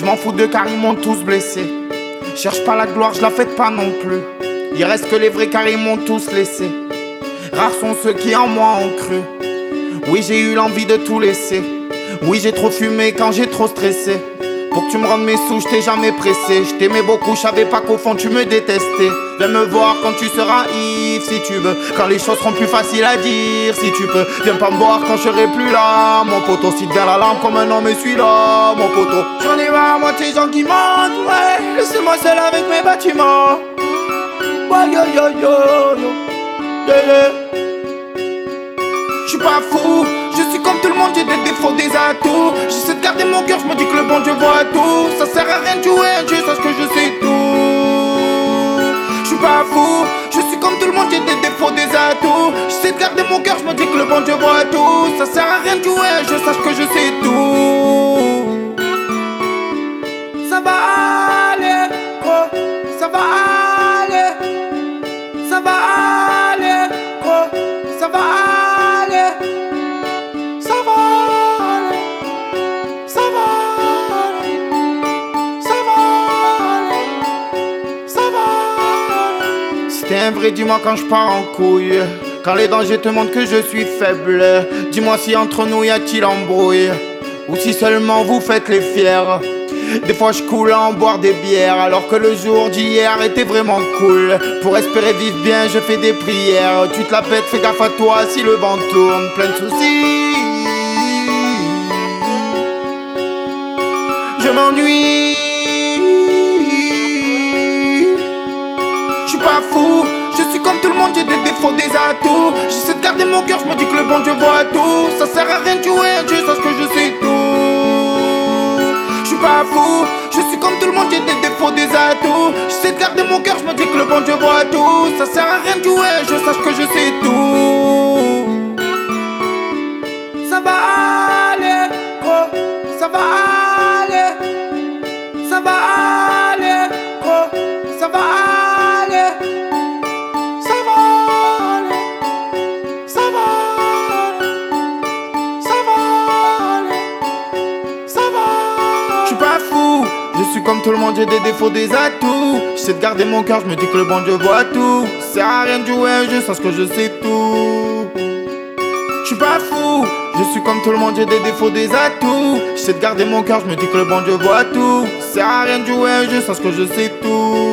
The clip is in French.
m'en fous de car ils m'ont tous blessé. Cherche pas la gloire, je la fête pas non plus. Il reste que les vrais car ils m'ont tous laissé. Rares sont ceux qui en moi ont cru. Oui, j'ai eu l'envie de tout laisser. Oui, j'ai trop fumé quand j'ai trop stressé. Pour que tu me rendes mes sous, je t'ai jamais pressé. Je t'aimais beaucoup, je savais pas qu'au fond tu me détestais. Viens me voir quand tu seras ivre si tu veux. Quand les choses seront plus faciles à dire si tu peux. Viens pas me voir quand je serai plus là. Mon poteau, si devient la lampe comme un homme et suis là. Mon poteau, j'en ai marre, moi tes gens qui mentent. Ouais, laissez-moi seul avec mes bâtiments. Ouais, yo yo yo yo. Yeah, yeah. J'suis pas fou, je suis comme tout le monde, j'ai des défauts, des atouts. J'essaie de garder mon cœur, j'me dis que le bon Dieu voit tout. Ça sert à rien de jouer un jeu, sache que je sais tout. J'suis pas fou, je suis comme tout le monde, j'ai des défauts, des atouts. J'essaie de garder mon cœur, j'me dis que le bon Dieu voit tout. Ça sert à rien de jouer un jeu, sache que je sais tout. Ça va aller, gros, ça va aller. Ça va aller, gros, ça va aller. T'es un vrai, dis-moi quand je pars en couille. Quand les dangers te montrent que je suis faible. Dis-moi si entre nous y a-t-il embrouille. Ou si seulement vous faites les fiers. Des fois je coule à en boire des bières. Alors que le jour d'hier était vraiment cool. Pour espérer vivre bien je fais des prières. Tu te la pètes, fais gaffe à toi si le vent tourne. Plein de soucis. Je m'ennuie. J'suis pas fou, je suis comme tout le monde, j'ai des défauts, des atouts. J'essaie de garder mon cœur, j'me dis que le bon Dieu voit tout. Ça sert à rien de jouer un jeu, sache que je sais tout. J'suis pas fou, je suis comme tout le monde, j'ai des défauts, des atouts. J'essaie de garder mon cœur, j'me dis que le bon Dieu voit tout. Ça sert à rien de jouer un jeu, sache que je sais tout. Ça va aller, gros, ça va aller. Ça va aller, gros, ça va aller. Je suis comme tout le monde, j'ai des défauts, des atouts. J'essaie de garder mon cœur, je me dis que le bon Dieu voit tout. Ça sert à rien de jouer un jeu, sache que je sais tout. Je suis pas fou, je suis comme tout le monde, j'ai des défauts, des atouts. J'essaie de garder mon cœur, je me dis que le bon Dieu voit tout. Ça sert à rien de jouer un jeu, sache que je sais tout.